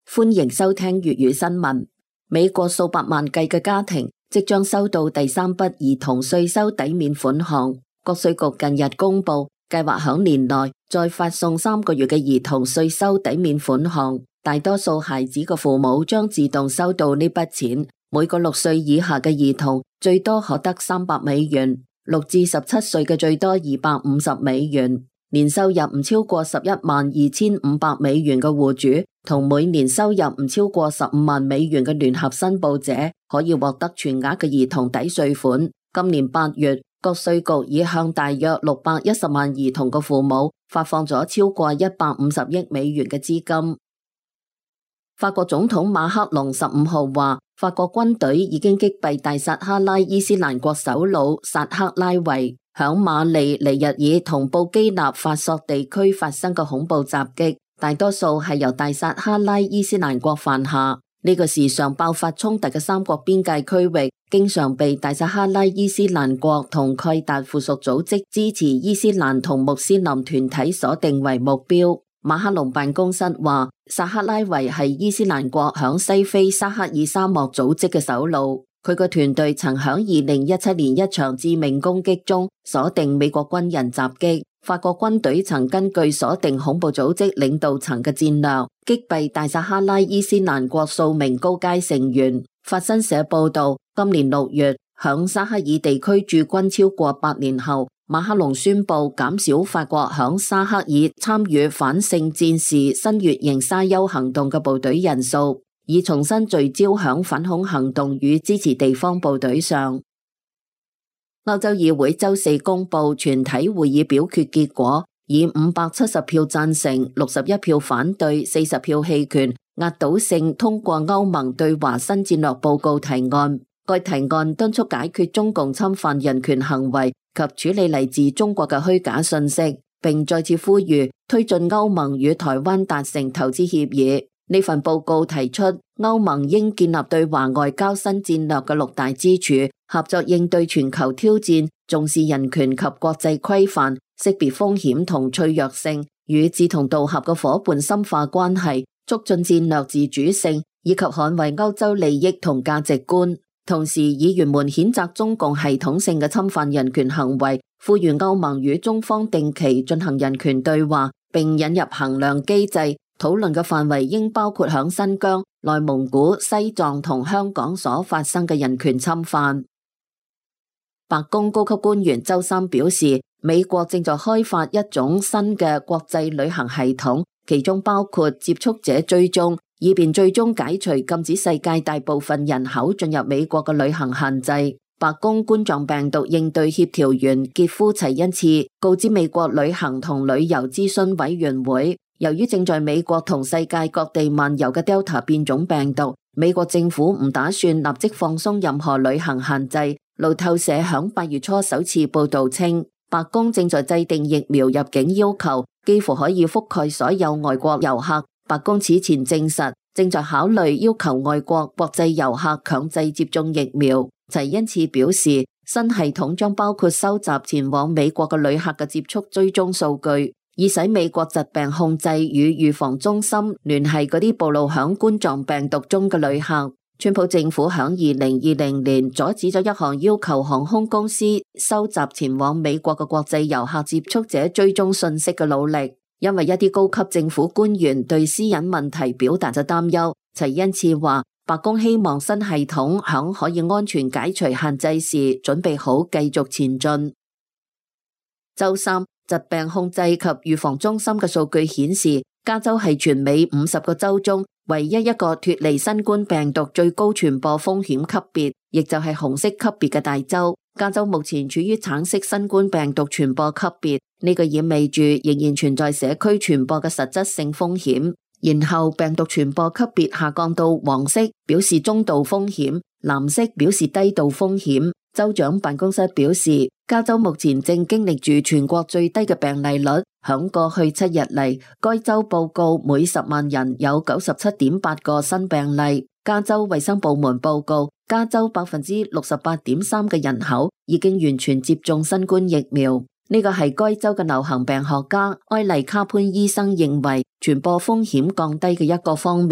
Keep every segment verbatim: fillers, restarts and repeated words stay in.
歡迎收聽粵語新聞。美國數百萬計嘅家庭即將收到第三筆兒童稅收抵免款項。國稅局近日公布，計劃響年內再發送三個月嘅兒童稅收抵免款項。大多數孩子嘅父母將自動收到呢筆錢。每個六歲以下嘅兒童最多可得三百美元，六至十七歲嘅最多二百五十美元。年收入唔超過十一萬二千五百美元嘅戶主，同每年收入唔超過十五萬美元嘅聯合申報者，可以獲得全額嘅兒童抵稅款。今年八月，國稅局已向大約六百一十萬兒童嘅父母發放咗超過一百五十億美元嘅資金。法國總統馬克龍十五號話，法國軍隊已經擊斃大薩哈拉伊斯蘭國首腦薩克拉維響馬利尼日爾同布基納法索地區發生嘅恐怖襲擊，大多數係由大薩哈拉伊斯蘭國犯下。呢個時常爆發衝突嘅三國邊界區域，經常被大薩哈拉伊斯蘭國同蓋達附屬組織支持伊斯蘭同穆斯林團體所定為目標。馬克龍辦公室話，薩克拉維係伊斯蘭國響西非沙克爾沙漠組織嘅首腦。佢個團隊曾響二零一七年一場致命攻擊中鎖定美國軍人襲擊。法國軍隊曾根據鎖定恐怖組織領導層嘅戰略，擊斃大薩哈拉伊斯蘭國數名高階成員。法新社報道，今年六月響沙克爾地區駐軍超過八年後，馬克龍宣布減少法國響沙克爾參與反聖戰士新月型沙丘行動嘅部隊人數，以重新聚焦響反恐行動與支持地方部隊上。歐洲議會周四公布全體會議表決結果，以五百七十票贊成、六十一票反對、四十票棄權，壓倒性通過歐盟對華新戰略報告提案。該提案敦促解決中共侵犯人權行為及處理嚟自中國嘅虛假信息，並再次呼籲推進歐盟與台灣達成投資協議。呢份報告提出，歐盟應建立對華外交新戰略嘅六大支柱，合作應對全球挑戰，重視人權及國際規範，識別風險同脆弱性，與志同道合嘅夥伴深化關係，促進戰略自主性，以及捍衛歐洲利益同價值觀。同時，議員們譴責中共系統性嘅侵犯人權行為，呼籲歐盟與中方定期進行人權對話，並引入衡量機制。討論嘅範圍應包括響新疆、內蒙古、西藏同香港所發生嘅人權侵犯。白宮高級官員周三表示，美國正在開發一種新嘅國際旅行系統，其中包括接觸者追蹤，以便最終解除禁止世界大部分人口進入美國嘅旅行限制。白宮冠狀病毒應對協調員傑夫齊恩茨告知美國旅行同旅遊諮詢委員會，由於正在美國同世界各地漫遊嘅 Delta 變種病毒，美國政府唔打算立即放鬆任何旅行限制。路透社響八月初首次報道稱，白宮正在制定疫苗入境要求，幾乎可以覆蓋所有外國遊客。白宮此前證實，正在考慮要求外國國際遊客強制接種疫苗。齊恩茨表示，新系統將包括收集前往美國嘅旅客嘅接觸追蹤數據，以使美國疾病控制與預防中心聯繫嗰啲暴露響冠狀病毒中嘅旅客。川普政府響二零二零年阻止咗一項要求航空公司收集前往美國嘅國際遊客接觸者追蹤信息嘅努力，因為一啲高級政府官員對私隱問題表達咗擔憂。齊恩茨話，白宮希望新系統響可以安全解除限制時準備好繼續前進。周三，疾病控制及預防中心嘅數據顯示，加州係全美五十個州中唯一一個脫離新冠病毒最高傳播風險級別，亦就係紅色級別嘅大州。加州目前處於橙色新冠病毒傳播級別，呢個意味住仍然存在社區傳播嘅實質性風險。然後病毒傳播級別下降到黃色，表示中度風險；藍色表示低度風險。州長辦公室表示，加州目前正經歷住全國最低嘅病例率。響過去七日嚟，該州報告每十萬人有九十七點八個新病例。加州衛生部門報告，加州百分之六十八點三嘅人口已經完全接種新冠疫苗。呢個係該州嘅流行病學家埃麗卡潘醫生認為傳播風險降低嘅一個方面。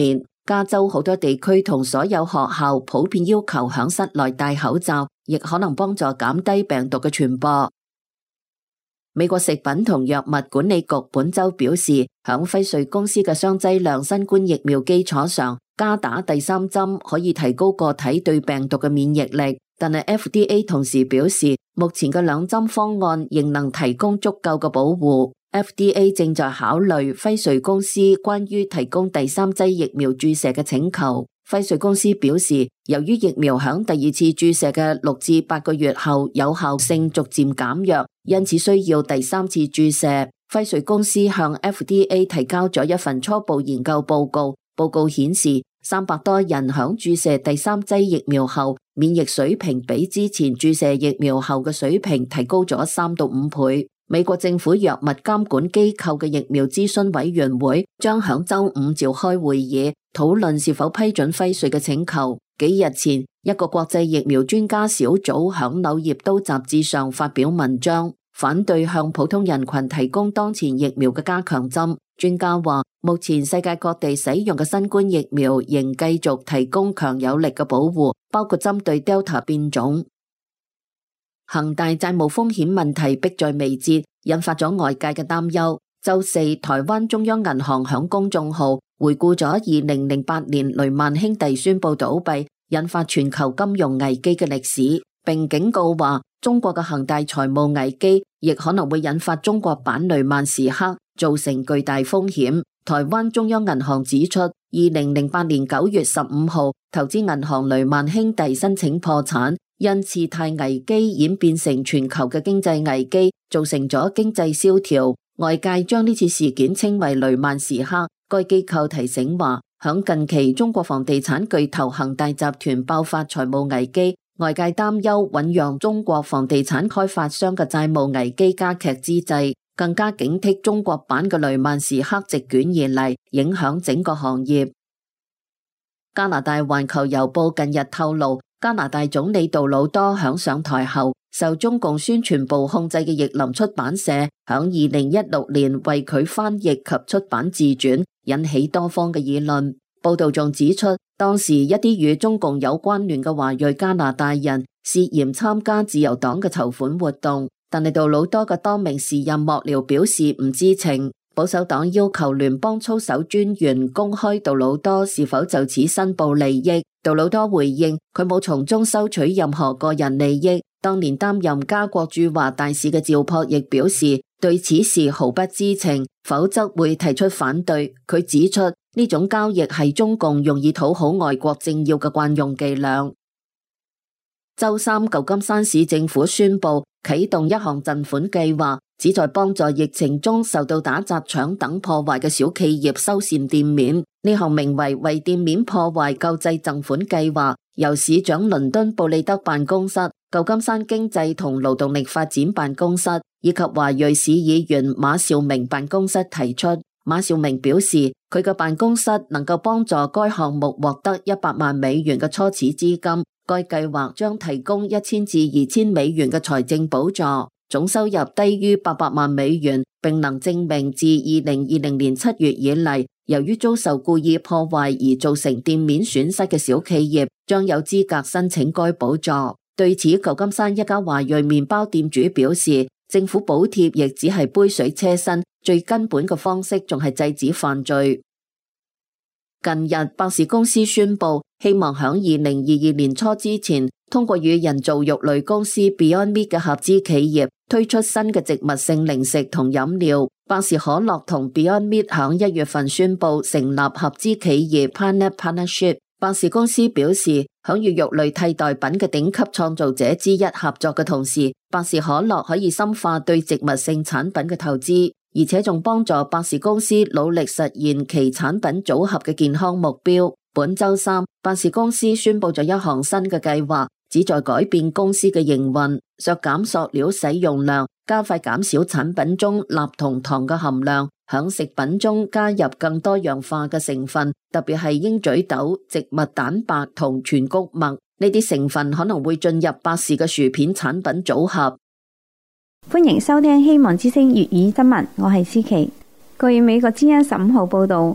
加州好多地區同所有學校普遍要求響室內戴口罩，亦可能幫助減低病毒嘅傳播。美國食品同藥物管理局本周表示，響輝瑞公司嘅雙劑量新冠疫苗基礎上，加打第三針可以提高個體對病毒嘅免疫力。但係 F D A 同時表示，目前嘅兩針方案仍能提供足夠嘅保護。F D A 正在考慮輝瑞公司關於提供第三劑疫苗注射嘅請求。輝瑞公司表示，由於疫苗響第二次注射嘅六至八個月後有效性逐漸減弱，因此需要第三次注射。輝瑞公司向 F D A 提交咗一份初步研究報告，報告顯示三百多人響注射第三劑疫苗後，免疫水平比之前注射疫苗後嘅水平提高咗三到五倍。美國政府藥物監管機構嘅疫苗諮詢委員會將響周五召開會議，討論是否批准輝瑞嘅請求。幾日前，一個國際疫苗專家小組響紐葉都雜誌上發表文章，反對向普通人群提供當前疫苗嘅加強針。專家話，目前世界各地使用嘅新冠疫苗仍繼續提供強有力嘅保護，包括針對 Delta 變種。恒大債務風險問題迫在眉睫，引發咗外界嘅擔憂。周四，台灣中央銀行響公眾號回顧咗二零零八年雷曼兄弟宣布倒閉，引發全球金融危機嘅歷史，並警告話，中國嘅恒大財務危機亦可能會引發中國版雷曼時刻，造成巨大風險。台灣中央銀行指出，二零零八年九月十五號，投資銀行雷曼兄弟申請破產。因次貸危機演變成全球嘅經濟危機，造成咗經濟蕭條。外界將呢次事件稱為雷曼時刻。該機構提醒話，響近期中國房地產巨頭恒大集團爆發財務危機，外界擔憂醞釀中國房地產開發商嘅債務危機加劇之際，更加警惕中國版嘅雷曼時刻席捲而嚟，影響整個行業。加拿大環球郵報近日透露，加拿大總理杜魯多響上台後，受中共宣傳部控制嘅譯林出版社響二零一六年為佢翻譯及出版自傳，引起多方嘅議論。報道仲指出，當時一啲與中共有關聯嘅華裔加拿大人涉嫌參加自由黨嘅籌款活動，但係杜魯多嘅多名時任幕僚表示唔知情。保守黨要求聯邦操守專員公開杜魯多是否就此申報利益。杜魯多回應，佢冇從中收取任何個人利益。當年擔任加國駐華大使嘅趙樸亦表示對此事毫不知情，否則會提出反對。佢指出呢種交易係中共用以討好外國政要嘅慣用伎倆。周三，舊金山市政府宣布啟動一項贈款計劃，旨在幫助疫情中受到打砸搶等破壞嘅小企業修繕店面。呢項名為為店面破壞救濟贈款計劃，由市長倫敦布利德辦公室、舊金山經濟同勞動力發展辦公室以及華裔市議員馬兆明辦公室提出。馬兆明表示，佢嘅辦公室能夠幫助該項目獲得一百萬美元嘅初始資金。該計劃將提供一千至二千美元嘅財政補助，總收入低於八百萬美元，並能證明自二零二零年七月以嚟，由於遭受故意破壞而造成店面損失嘅小企業，將有資格申請該補助。對此，舊金山一家華裔麵包店主表示，政府補貼亦只係杯水車薪，最根本嘅方式仲係制止犯罪。近日，百事公司宣布，希望響二零二二年初之前，通過與人造肉類公司 Beyond Meat 嘅合資企業推出新嘅植物性零食同飲料。百事可樂同 Beyond Meat 響一月份宣布成立合資企業 Planet Partnership。百事公司表示，響與肉類替代品嘅頂級創造者之一合作嘅同時，百事可樂可以深化對植物性產品嘅投資，而且仲幫助百事公司努力實現其產品組合嘅健康目標。本周三，百事公司宣布咗一項新嘅計劃，旨在改變公司嘅營運，削減塑料使用量，加快減少產品中鈉同糖嘅含量，響食品中加入更多樣化嘅成分，特別係鷹嘴豆、植物蛋白同全穀物。呢啲成分可能會進入百事嘅薯片產品組合。 歡迎收聽希望之聲粵語新聞，我係思琪。據美國之音十五號報道，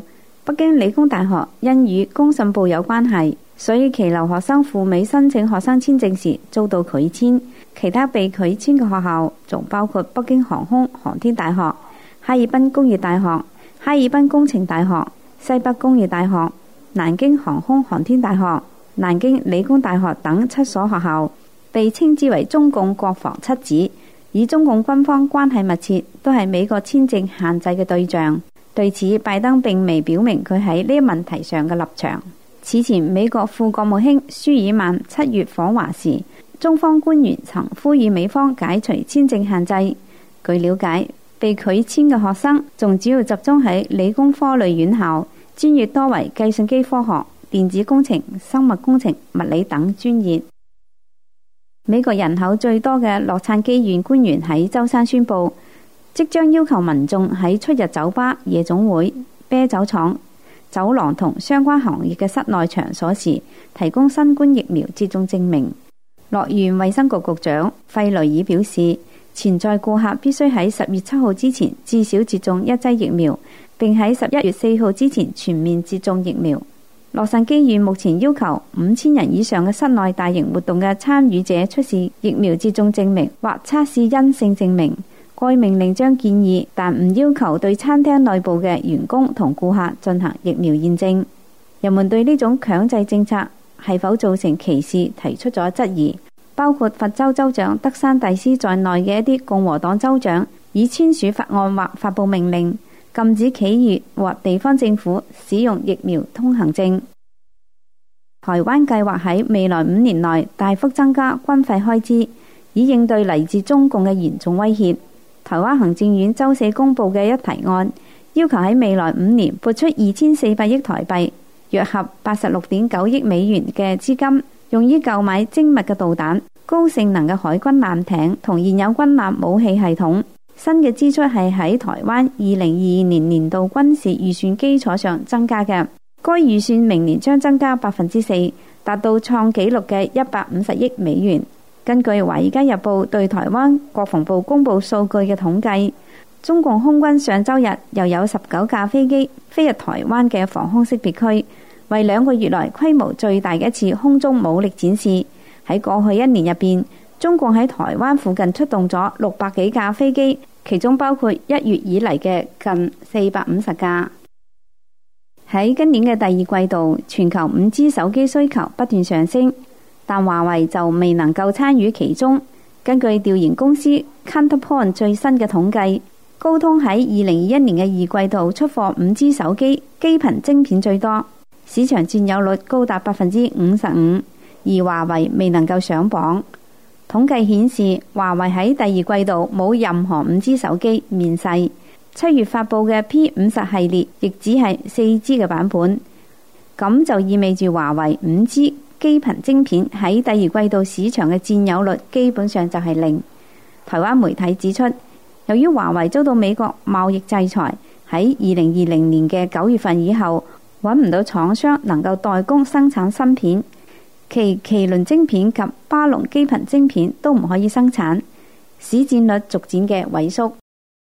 北京理工大學因與工信部有關係，所以其留學生赴美申請學生簽證時遭到拒簽。其他被拒簽嘅學校仲包括北京航空航天大學、哈爾濱工業大學、哈爾濱工程大學、西北工業大學、南京航空航天大學、南京理工大學等七所學校，被稱之為中共國防七子，與中共軍方關係密切，都係美國簽證限制嘅對象。對此，拜登並未表明佢喺呢一問題上嘅立場。此前，美國副國務卿舒爾曼七月訪華時，中方官員曾呼籲美方解除簽證限制。據了解，被拒簽嘅學生仲主要集中喺理工科類院校，專業多為計算機科學、電子工程、生物工程、物理等專業。美國人口最多嘅洛杉磯縣官員喺周三宣布，即將要求民眾喺出入酒吧、夜總會、啤酒廠、走廊同相關行業嘅室內場所時，提供新冠疫苗接種證明。樂園衛生局局長費雷爾表示，潛在顧客必須喺十月七號之前至少接種一劑疫苗，並喺十一月四號之前全面接種疫苗。洛杉磯縣目前要求五千人以上嘅室內大型活動嘅參與者出示疫苗接種證明或測試陰性證明。該命令將建議，但唔要求對餐廳內部嘅員工同顧客進行疫苗驗證。人們對呢種強制政策係否造成歧視提出咗質疑，包括佛州州長德山蒂斯在內嘅一啲共和黨州長已簽署法案或發布命令，禁止企業或地方政府使用疫苗通行證。台灣計劃喺未來五年內大幅增加軍費開支，以應對嚟自中共嘅嚴重威脅。台灣行政院周四公布嘅一提案，要求喺未來五年撥出二千四百億台幣，約合八十六點九億美元嘅資金，用於購買精密嘅導彈、高性能嘅海軍艦艇同現有軍艦武器系統。新嘅支出係喺台灣二零二二年年度軍事預算基礎上增加嘅。該預算明年將增加百分之四，達到創紀錄嘅一百五十億美元。根據《華爾街日報》對台灣國防部公布數據嘅統計，中共空軍上周日又有十九架飛機飛入台灣嘅防空識別區，為兩個月來規模最大嘅一次空中武力展示。喺過去一年入邊，中共喺台灣附近出動咗六百幾架飛機，其中包括一月以嚟嘅近四百五十架。喺今年嘅第二季度，全球五 G 手機需求不斷上升，但華為就未能夠參與其中。根據調研公司 Counterpoint 最新嘅統計，高通喺二零二一年嘅二季度出貨五 G 手機基頻晶片最多，市場佔有率高達百分之五十五，而華為未能夠上榜。統計顯示，華為喺第二季度冇任何五 G 手機面世，七月發布嘅 P 五十 系列亦只係四 G 嘅版本，咁就意味住華為五 G 基頻晶片喺第二季度市場嘅佔有率基本上就係零。台灣媒體指出，由於華為遭到美國貿易制裁，喺二零二零年嘅九月份以後，揾唔到廠商能夠代工生產芯片，其麒麟晶片及巴龍基頻晶片都唔可以生產，市佔率逐漸嘅萎縮。